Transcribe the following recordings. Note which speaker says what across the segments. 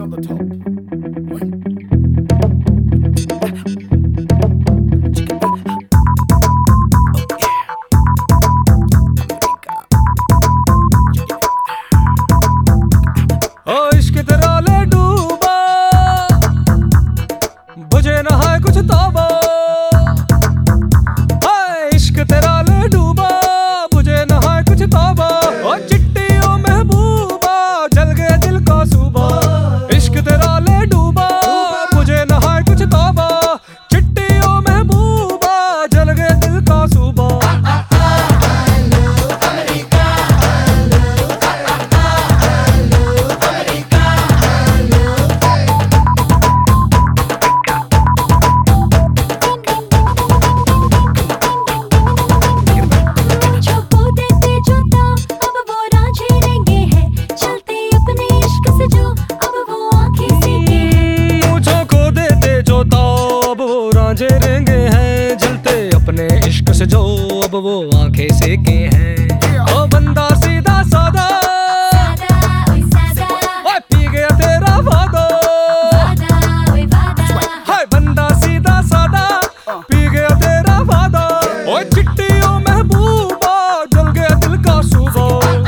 Speaker 1: on the top. One.
Speaker 2: ओ इश्क तेरा ले डूबा, बुझे ना है कुछ तौबा। इश्क तेरा ले डूबा, बुझे ना है कुछ तौबा। ओ चिट्टी ओ महबूबा, जल गए दिल का सूबा। इश्क तेरा ले डूबा, बुझे ना है कुछ तौबा। चिट्टी ओ महबूबा, जल गए दिल का सूबा। रेंगे हैं जलते अपने इश्क से जो अब वो आंखें सेके हैं। ओ बंदा सीधा सादा, ओए पी गया तेरा वादा। हाय बंदा सीधा सादा, पी गया तेरा वादा। ओए चिट्टी ओ महबूबा, जल गया दिल का सूबा।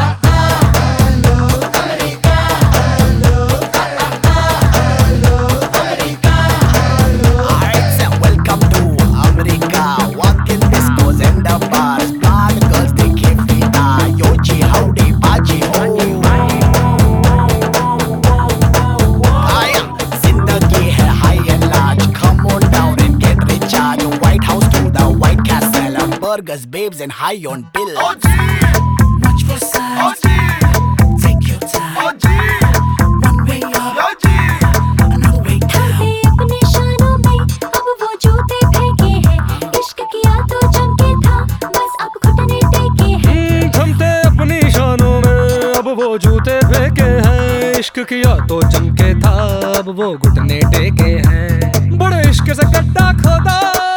Speaker 1: Burgers, babes, and high on pills. Watch for signs. Take your time. One way up, another way down.
Speaker 3: अपने शानों में अब वो जूते फेंके हैं। इश्क किया तो जम के था, बस अब घुटने टेके हैं।
Speaker 2: थमते अपनी शानों में अब वो जूते फेंके हैं। इश्क किया तो जम के था, अब वो घुटने टेके हैं। बड़े इश्क से गड्ढा खोदा।